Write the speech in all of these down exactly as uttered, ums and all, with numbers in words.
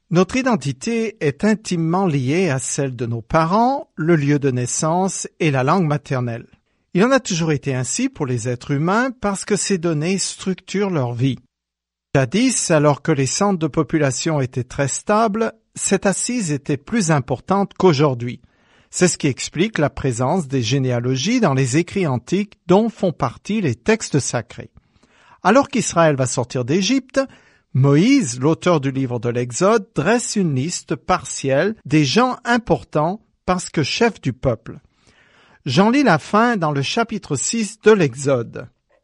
Notre identité est intimement liée à celle de nos parents, le lieu de naissance et la langue maternelle. Il en a toujours été ainsi pour les êtres humains parce que ces données structurent leur vie. Jadis, alors que les centres de population étaient très stables, cette assise était plus importante qu'aujourd'hui. C'est ce qui explique la présence des généalogies dans les écrits antiques dont font partie les textes sacrés. Alors qu'Israël va sortir d'Égypte, Moïse, l'auteur du livre de l'Exode, dresse une liste partielle des gens importants parce que chefs du peuple. J'en lis la fin dans le chapitre six de l'Exode.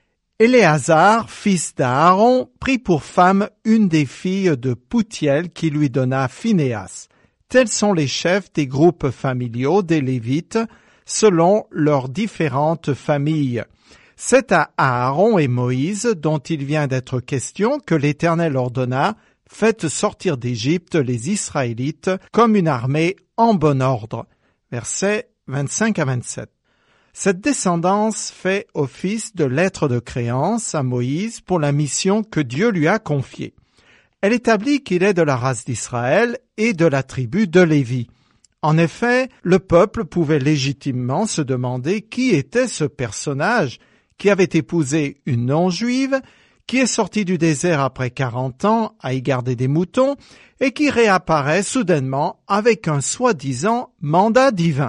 Éléazar, fils d'Aaron, prit pour femme une des filles de Poutiel qui lui donna Phinéas. Tels sont les chefs des groupes familiaux des Lévites, selon leurs différentes familles. C'est à Aaron et Moïse, dont il vient d'être question, que l'Éternel ordonna « Faites sortir d'Égypte les Israélites comme une armée en bon ordre » versets vingt-cinq à vingt-sept. Cette descendance fait office de lettre de créance à Moïse pour la mission que Dieu lui a confiée. Elle établit qu'il est de la race d'Israël et de la tribu de Lévi. En effet, le peuple pouvait légitimement se demander qui était ce personnage qui avait épousé une non-juive, qui est sorti du désert après quarante ans à y garder des moutons et qui réapparaît soudainement avec un soi-disant mandat divin.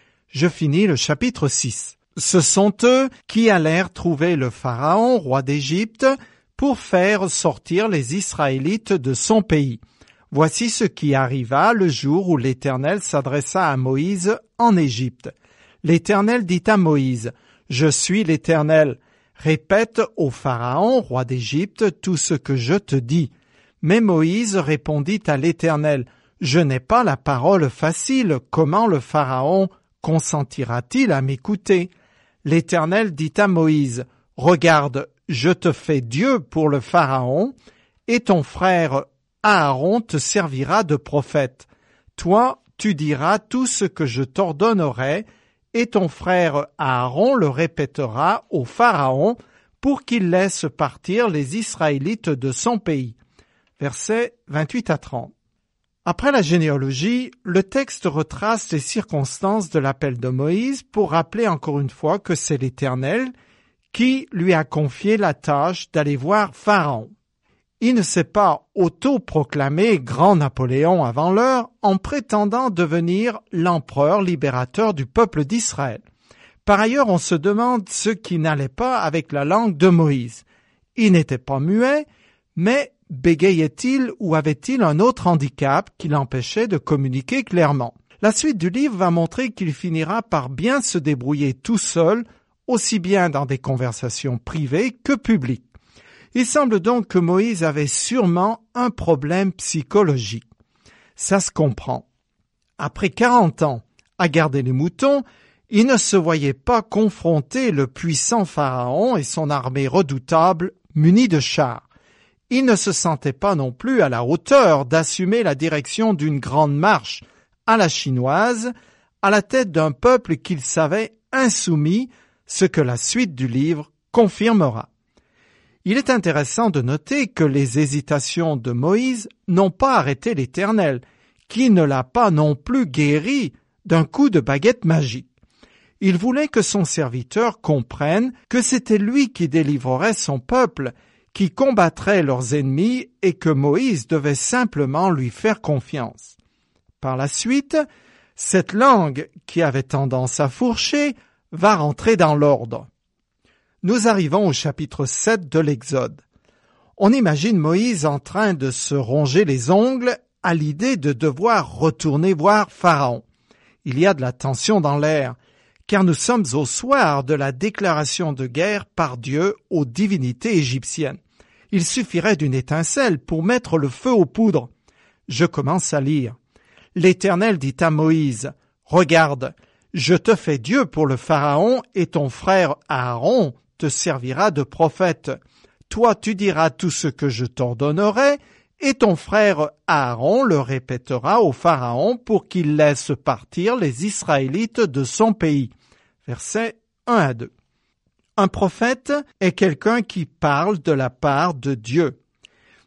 Je finis le chapitre six. Ce sont eux qui allèrent trouver le Pharaon, roi d'Égypte, pour faire sortir les Israélites de son pays. Voici ce qui arriva le jour où l'Éternel s'adressa à Moïse en Égypte. L'Éternel dit à Moïse, « Je suis l'Éternel. Répète au Pharaon, roi d'Égypte, tout ce que je te dis. » Mais Moïse répondit à l'Éternel, « Je n'ai pas la parole facile. Comment le Pharaon consentira-t-il à m'écouter ?» L'Éternel dit à Moïse, « Regarde, je te fais Dieu pour le Pharaon, et ton frère Aaron te servira de prophète. Toi, tu diras tout ce que je t'ordonnerai, et ton frère Aaron le répétera au Pharaon pour qu'il laisse partir les Israélites de son pays. » Versets vingt-huit à trente. Après la généalogie, le texte retrace les circonstances de l'appel de Moïse pour rappeler encore une fois que c'est l'Éternel qui lui a confié la tâche d'aller voir Pharaon. Il ne s'est pas auto-proclamé grand Napoléon avant l'heure en prétendant devenir l'empereur libérateur du peuple d'Israël. Par ailleurs, on se demande ce qui n'allait pas avec la langue de Moïse. Il n'était pas muet, mais bégayait-il ou avait-il un autre handicap qui l'empêchait de communiquer clairement? La suite du livre va montrer qu'il finira par bien se débrouiller tout seul, aussi bien dans des conversations privées que publiques. Il semble donc que Moïse avait sûrement un problème psychologique. Ça se comprend. Après quarante ans à garder les moutons, il ne se voyait pas confronter le puissant Pharaon et son armée redoutable munie de chars. Il ne se sentait pas non plus à la hauteur d'assumer la direction d'une grande marche à la chinoise, à la tête d'un peuple qu'il savait insoumis, ce que la suite du livre confirmera. Il est intéressant de noter que les hésitations de Moïse n'ont pas arrêté l'Éternel, qui ne l'a pas non plus guéri d'un coup de baguette magique. Il voulait que son serviteur comprenne que c'était lui qui délivrerait son peuple, qui combattrait leurs ennemis et que Moïse devait simplement lui faire confiance. Par la suite, cette langue qui avait tendance à fourcher va rentrer dans l'ordre. Nous arrivons au chapitre sept de l'Exode. On imagine Moïse en train de se ronger les ongles à l'idée de devoir retourner voir Pharaon. Il y a de la tension dans l'air, car nous sommes au soir de la déclaration de guerre par Dieu aux divinités égyptiennes. Il suffirait d'une étincelle pour mettre le feu aux poudres. Je commence à lire. L'Éternel dit à Moïse, « Regarde, je te fais Dieu pour le Pharaon et ton frère Aaron te servira de prophète. Toi, tu diras tout ce que je t'ordonnerai, et ton frère Aaron le répétera au Pharaon pour qu'il laisse partir les Israélites de son pays. » Versets un à deux. Un prophète est quelqu'un qui parle de la part de Dieu.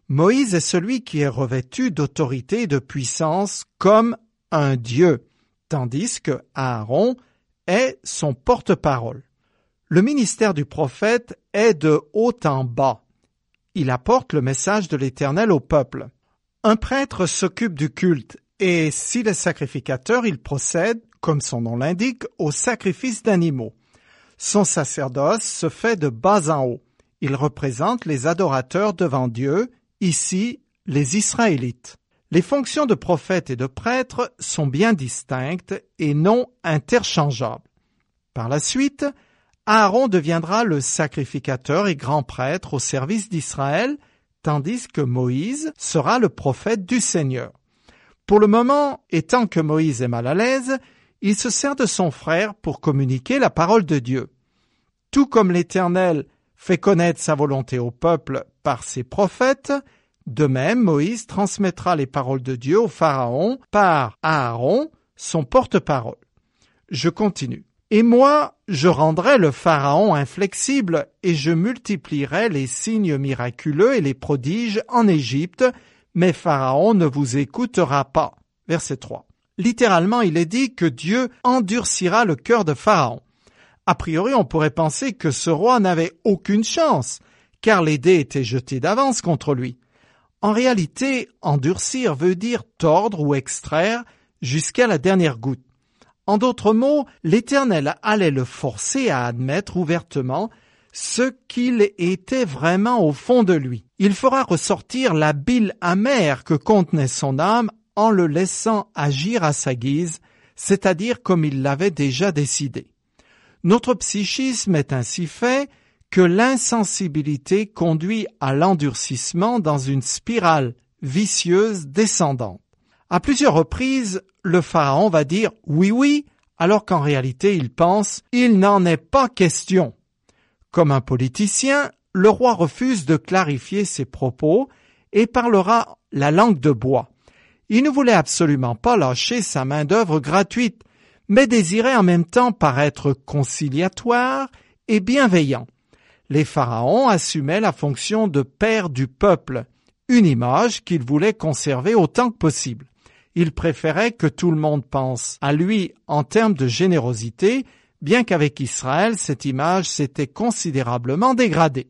Moïse est celui qui est revêtu d'autorité et de puissance comme un Dieu, tandis que Aaron est son porte-parole. Le ministère du prophète est de haut en bas. Il apporte le message de l'Éternel au peuple. Un prêtre s'occupe du culte et s'il est sacrificateur, il procède, comme son nom l'indique, au sacrifice d'animaux. Son sacerdoce se fait de bas en haut. Il représente les adorateurs devant Dieu, ici les Israélites. Les fonctions de prophète et de prêtre sont bien distinctes et non interchangeables. Par la suite, Aaron deviendra le sacrificateur et grand prêtre au service d'Israël, tandis que Moïse sera le prophète du Seigneur. Pour le moment, étant que Moïse est mal à l'aise, il se sert de son frère pour communiquer la parole de Dieu. Tout comme l'Éternel fait connaître sa volonté au peuple par ses prophètes, de même Moïse transmettra les paroles de Dieu au Pharaon par Aaron, son porte-parole. Je continue. Et moi, je rendrai le Pharaon inflexible et je multiplierai les signes miraculeux et les prodiges en Égypte, mais Pharaon ne vous écoutera pas. Verset trois. Littéralement, il est dit que Dieu endurcira le cœur de Pharaon. A priori, on pourrait penser que ce roi n'avait aucune chance, car les dés étaient jetés d'avance contre lui. En réalité, endurcir veut dire tordre ou extraire jusqu'à la dernière goutte. En d'autres mots, l'Éternel allait le forcer à admettre ouvertement ce qu'il était vraiment au fond de lui. Il fera ressortir la bile amère que contenait son âme en le laissant agir à sa guise, c'est-à-dire comme il l'avait déjà décidé. Notre psychisme est ainsi fait que l'insensibilité conduit à l'endurcissement dans une spirale vicieuse descendante. À plusieurs reprises, le Pharaon va dire « oui, oui », alors qu'en réalité il pense « il n'en est pas question ». Comme un politicien, le roi refuse de clarifier ses propos et parlera la langue de bois. Il ne voulait absolument pas lâcher sa main-d'œuvre gratuite, mais désirait en même temps paraître conciliatoire et bienveillant. Les pharaons assumaient la fonction de père du peuple, une image qu'il voulait conserver autant que possible. Il préférait que tout le monde pense à lui en termes de générosité, bien qu'avec Israël, cette image s'était considérablement dégradée.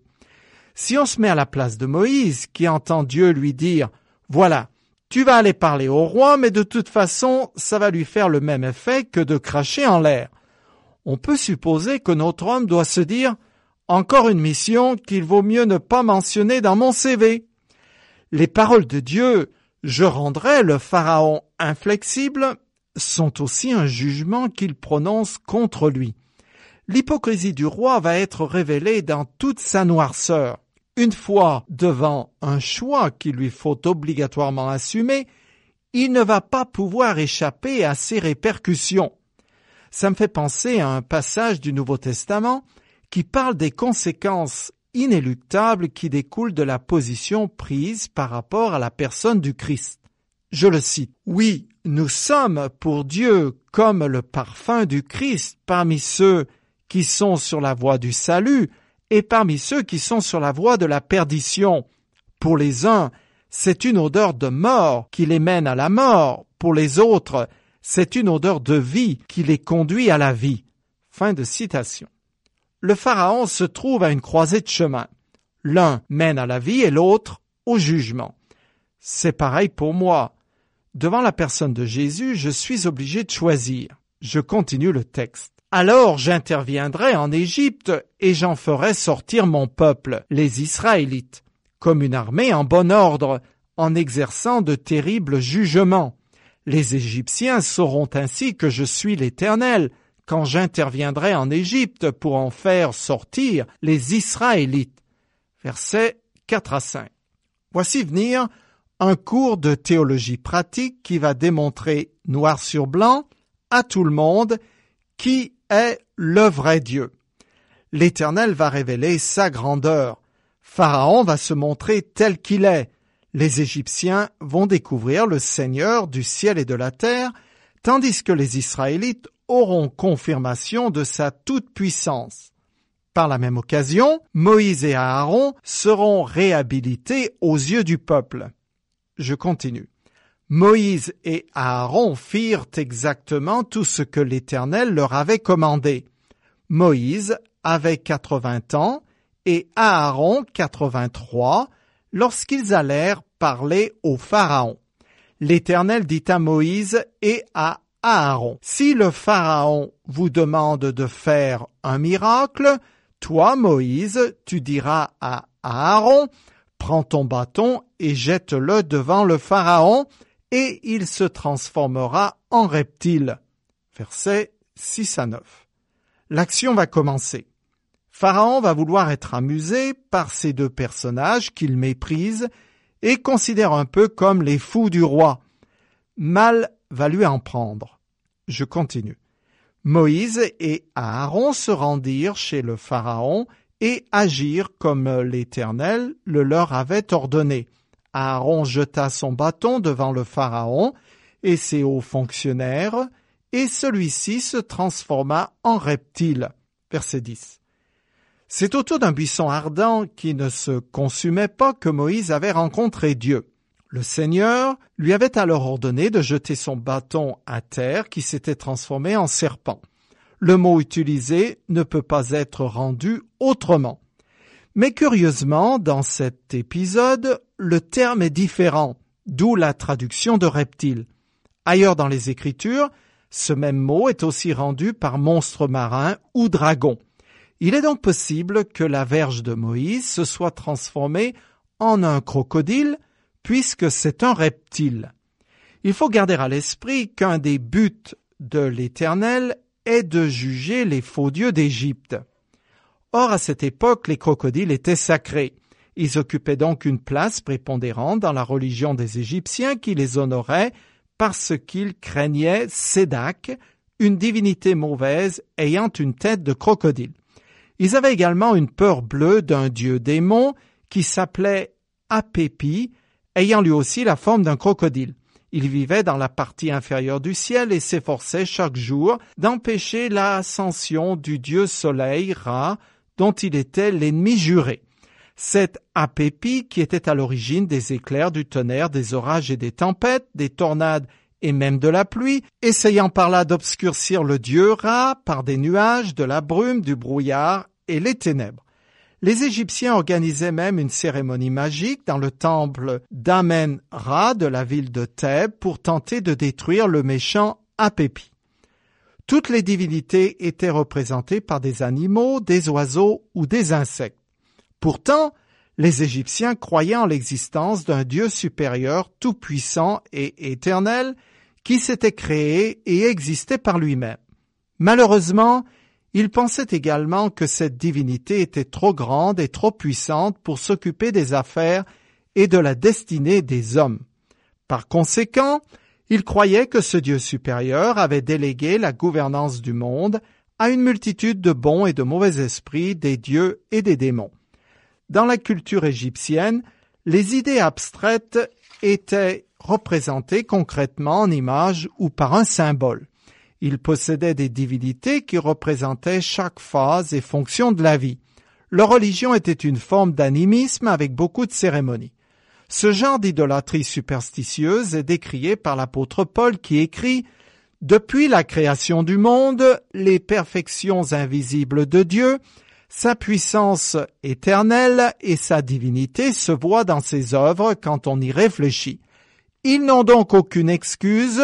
Si on se met à la place de Moïse, qui entend Dieu lui dire « Voilà, tu vas aller parler au roi, mais de toute façon, ça va lui faire le même effet que de cracher en l'air. » On peut supposer que notre homme doit se dire « Encore une mission qu'il vaut mieux ne pas mentionner dans mon C V. » Les paroles de Dieu « Je rendrai le Pharaon inflexible » sont aussi un jugement qu'il prononce contre lui. L'hypocrisie du roi va être révélée dans toute sa noirceur. Une fois devant un choix qu'il lui faut obligatoirement assumer, il ne va pas pouvoir échapper à ses répercussions. Ça me fait penser à un passage du Nouveau Testament qui parle des conséquences inéluctables qui découlent de la position prise par rapport à la personne du Christ. Je le cite. « Oui, nous sommes pour Dieu comme le parfum du Christ parmi ceux qui sont sur la voie du salut et parmi ceux qui sont sur la voie de la perdition. Pour les uns, c'est une odeur de mort qui les mène à la mort. Pour les autres, c'est une odeur de vie qui les conduit à la vie. » Fin de citation. Le Pharaon se trouve à une croisée de chemin. L'un mène à la vie et l'autre au jugement. C'est pareil pour moi. Devant la personne de Jésus, je suis obligé de choisir. Je continue le texte. « Alors j'interviendrai en Égypte et j'en ferai sortir mon peuple, les Israélites, comme une armée en bon ordre, en exerçant de terribles jugements. Les Égyptiens sauront ainsi que je suis l'Éternel, quand j'interviendrai en Égypte pour en faire sortir les Israélites. » Versets quatre à cinq. Voici venir un cours de théologie pratique qui va démontrer noir sur blanc à tout le monde qui est le vrai Dieu. L'Éternel va révéler sa grandeur. Pharaon va se montrer tel qu'il est. Les Égyptiens vont découvrir le Seigneur du ciel et de la terre, tandis que les Israélites auront confirmation de sa toute-puissance. Par la même occasion, Moïse et Aaron seront réhabilités aux yeux du peuple. Je continue. Moïse et Aaron firent exactement tout ce que l'Éternel leur avait commandé. Moïse avait quatre-vingts ans et Aaron quatre-vingt-trois lorsqu'ils allèrent parler au Pharaon. L'Éternel dit à Moïse et à Aaron, « Si le Pharaon vous demande de faire un miracle, toi, Moïse, tu diras à Aaron, « Prends ton bâton et jette-le devant le Pharaon, et il se transformera en reptile. » Versets six à neuf. L'action va commencer. Pharaon va vouloir être amusé par ces deux personnages qu'il méprise et considère un peu comme les fous du roi. Mal va lui en prendre. Je continue. Moïse et Aaron se rendirent chez le Pharaon et agirent comme l'Éternel le leur avait ordonné. Aaron jeta son bâton devant le Pharaon et ses hauts fonctionnaires, et celui-ci se transforma en reptile. Verset dix. C'est autour d'un buisson ardent qui ne se consumait pas que Moïse avait rencontré Dieu. Le Seigneur lui avait alors ordonné de jeter son bâton à terre qui s'était transformé en serpent. Le mot utilisé ne peut pas être rendu autrement. Mais curieusement, dans cet épisode, le terme est différent, d'où la traduction de reptile. Ailleurs dans les Écritures, ce même mot est aussi rendu par monstre marin ou dragon. Il est donc possible que la verge de Moïse se soit transformée en un crocodile, puisque c'est un reptile. Il faut garder à l'esprit qu'un des buts de l'Éternel est de juger les faux dieux d'Égypte. Or, à cette époque, les crocodiles étaient sacrés. Ils occupaient donc une place prépondérante dans la religion des Égyptiens qui les honorait parce qu'ils craignaient Sédak, une divinité mauvaise ayant une tête de crocodile. Ils avaient également une peur bleue d'un dieu démon qui s'appelait Apépi, ayant lui aussi la forme d'un crocodile. Il vivait dans la partie inférieure du ciel et s'efforçait chaque jour d'empêcher l'ascension du dieu soleil, Ra, dont il était l'ennemi juré. Cet Apépi, qui était à l'origine des éclairs, du tonnerre, des orages et des tempêtes, des tornades et même de la pluie, essayant par là d'obscurcir le dieu Ra par des nuages, de la brume, du brouillard et les ténèbres. Les Égyptiens organisaient même une cérémonie magique dans le temple d'Amen-Ra de la ville de Thèbes pour tenter de détruire le méchant Apépi. Toutes les divinités étaient représentées par des animaux, des oiseaux ou des insectes. Pourtant, les Égyptiens croyaient en l'existence d'un Dieu supérieur, tout-puissant et éternel, qui s'était créé et existait par lui-même. Malheureusement, ils pensaient également que cette divinité était trop grande et trop puissante pour s'occuper des affaires et de la destinée des hommes. Par conséquent, ils croyaient que ce Dieu supérieur avait délégué la gouvernance du monde à une multitude de bons et de mauvais esprits, des dieux et des démons. Dans la culture égyptienne, les idées abstraites étaient représentées concrètement en images ou par un symbole. Ils possédaient des divinités qui représentaient chaque phase et fonction de la vie. Leur religion était une forme d'animisme avec beaucoup de cérémonies. Ce genre d'idolâtrie superstitieuse est décrié par l'apôtre Paul qui écrit « Depuis la création du monde, les perfections invisibles de Dieu, sa puissance éternelle et sa divinité se voient dans ses œuvres quand on y réfléchit. Ils n'ont donc aucune excuse,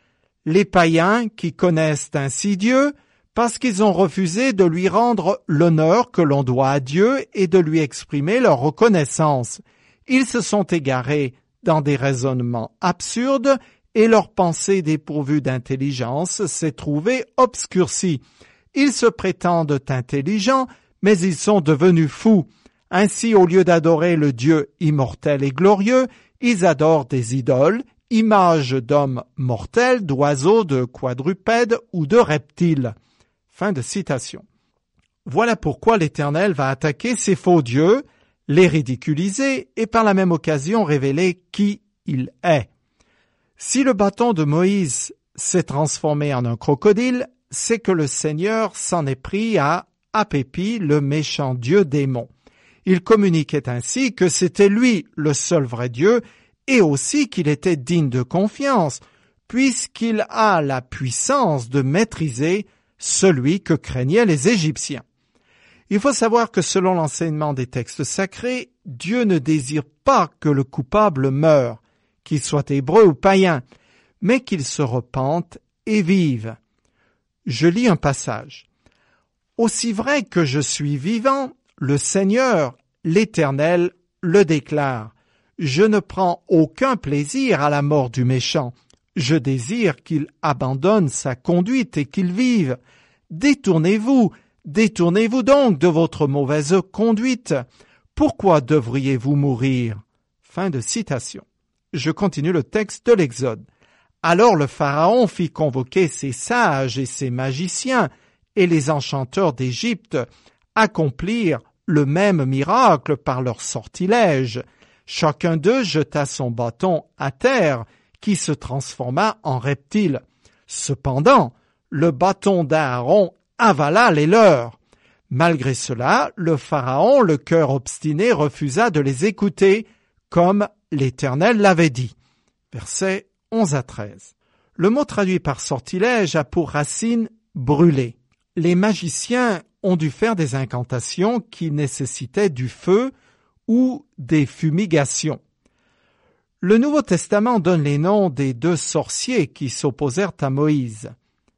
les païens qui connaissent ainsi Dieu, parce qu'ils ont refusé de lui rendre l'honneur que l'on doit à Dieu et de lui exprimer leur reconnaissance. Ils se sont égarés dans des raisonnements absurdes et leur pensée dépourvue d'intelligence s'est trouvée obscurcie. Ils se prétendent intelligents, mais ils sont devenus fous. Ainsi, au lieu d'adorer le Dieu immortel et glorieux, ils adorent des idoles, images d'hommes mortels, d'oiseaux, de quadrupèdes ou de reptiles. Fin de citation. Voilà pourquoi l'Éternel va attaquer ces faux dieux, les ridiculiser et par la même occasion révéler qui il est. Si le bâton de Moïse s'est transformé en un crocodile, c'est que le Seigneur s'en est pris à Apépi, le méchant dieu démon. Il communiquait ainsi que c'était lui le seul vrai Dieu et aussi qu'il était digne de confiance, puisqu'il a la puissance de maîtriser celui que craignaient les Égyptiens. Il faut savoir que selon l'enseignement des textes sacrés, Dieu ne désire pas que le coupable meure, qu'il soit hébreu ou païen, mais qu'il se repente et vive. Je lis un passage. « Aussi vrai que je suis vivant, le Seigneur, l'Éternel, le déclare. Je ne prends aucun plaisir à la mort du méchant. Je désire qu'il abandonne sa conduite et qu'il vive. Détournez-vous, détournez-vous donc de votre mauvaise conduite. Pourquoi devriez-vous mourir ?» Fin de citation. Je continue le texte de l'Exode. Alors le Pharaon fit convoquer ses sages et ses magiciens, et les enchanteurs d'Égypte accomplirent le même miracle par leur sortilège. Chacun d'eux jeta son bâton à terre, qui se transforma en reptile. Cependant, le bâton d'Aaron avala les leurs. Malgré cela, le Pharaon, le cœur obstiné, refusa de les écouter, comme l'Éternel l'avait dit. Versets onze à treize. Le mot traduit par sortilège a pour racine brûler. Les magiciens ont dû faire des incantations qui nécessitaient du feu ou des fumigations. Le Nouveau Testament donne les noms des deux sorciers qui s'opposèrent à Moïse,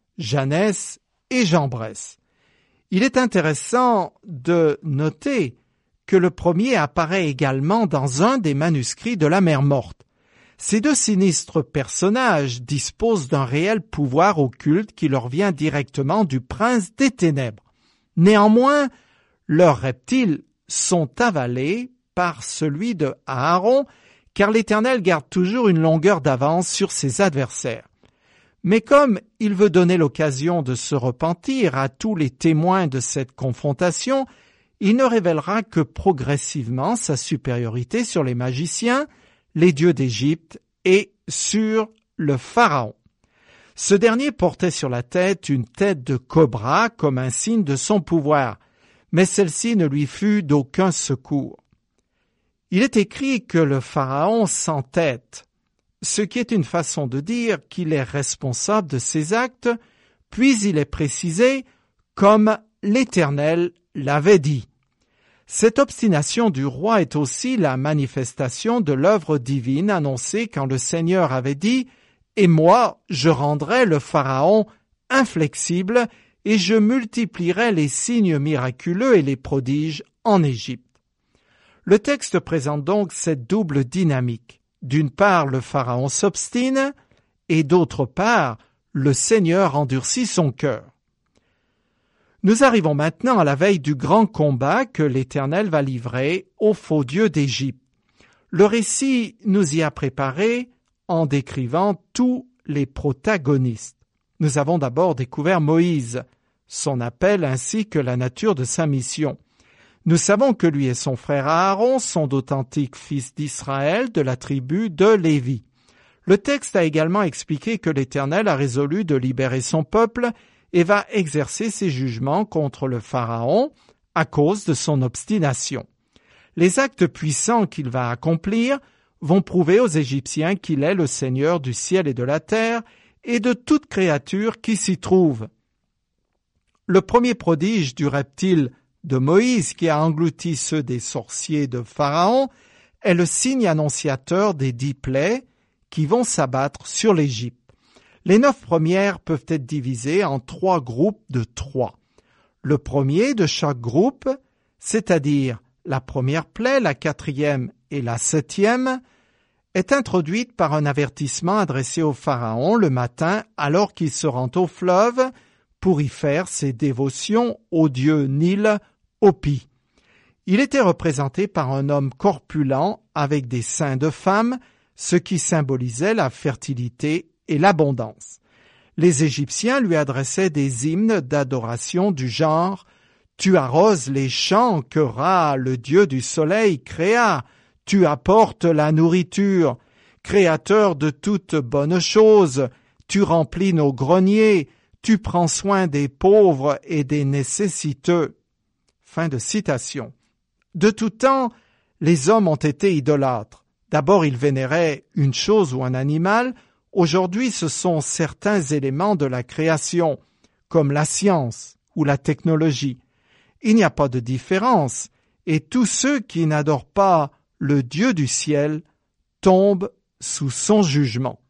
Janès et Jambres. Il est intéressant de noter que le premier apparaît également dans un des manuscrits de la Mer Morte. Ces deux sinistres personnages disposent d'un réel pouvoir occulte qui leur vient directement du prince des ténèbres. Néanmoins, leurs reptiles sont avalés par celui de Aaron, car l'Éternel garde toujours une longueur d'avance sur ses adversaires. Mais comme il veut donner l'occasion de se repentir à tous les témoins de cette confrontation, il ne révélera que progressivement sa supériorité sur les magiciens, les dieux d'Égypte et sur le Pharaon. Ce dernier portait sur la tête une tête de cobra comme un signe de son pouvoir, mais celle-ci ne lui fut d'aucun secours. Il est écrit que le Pharaon s'entête, ce qui est une façon de dire qu'il est responsable de ses actes, puis il est précisé comme l'Éternel l'avait dit. Cette obstination du roi est aussi la manifestation de l'œuvre divine annoncée quand le Seigneur avait dit « Et moi, je rendrai le Pharaon inflexible et je multiplierai les signes miraculeux et les prodiges en Égypte. » Le texte présente donc cette double dynamique. D'une part, le Pharaon s'obstine et d'autre part, le Seigneur endurcit son cœur. Nous arrivons maintenant à la veille du grand combat que l'Éternel va livrer aux faux dieux d'Égypte. Le récit nous y a préparé en décrivant tous les protagonistes. Nous avons d'abord découvert Moïse, son appel ainsi que la nature de sa mission. Nous savons que lui et son frère Aaron sont d'authentiques fils d'Israël de la tribu de Lévi. Le texte a également expliqué que l'Éternel a résolu de libérer son peuple et va exercer ses jugements contre le Pharaon à cause de son obstination. Les actes puissants qu'il va accomplir vont prouver aux Égyptiens qu'il est le Seigneur du ciel et de la terre et de toute créature qui s'y trouve. Le premier prodige du reptile de Moïse qui a englouti ceux des sorciers de Pharaon est le signe annonciateur des dix plaies qui vont s'abattre sur l'Égypte. Les neuf premières peuvent être divisées en trois groupes de trois. Le premier de chaque groupe, c'est-à-dire la première plaie, la quatrième et la septième, est introduite par un avertissement adressé au Pharaon le matin alors qu'il se rend au fleuve pour y faire ses dévotions au dieu Nil Opi. Il était représenté par un homme corpulent avec des seins de femme, ce qui symbolisait la fertilité et l'abondance. Les Égyptiens lui adressaient des hymnes d'adoration du genre « Tu arroses les champs que Ra, le dieu du soleil, créa, tu apportes la nourriture, créateur de toutes bonnes choses, tu remplis nos greniers, tu prends soin des pauvres et des nécessiteux. » Fin de citation. De tout temps, les hommes ont été idolâtres. D'abord, ils vénéraient une chose ou un animal. Aujourd'hui, ce sont certains éléments de la création, comme la science ou la technologie. Il n'y a pas de différence, et tous ceux qui n'adorent pas le Dieu du ciel tombent sous son jugement.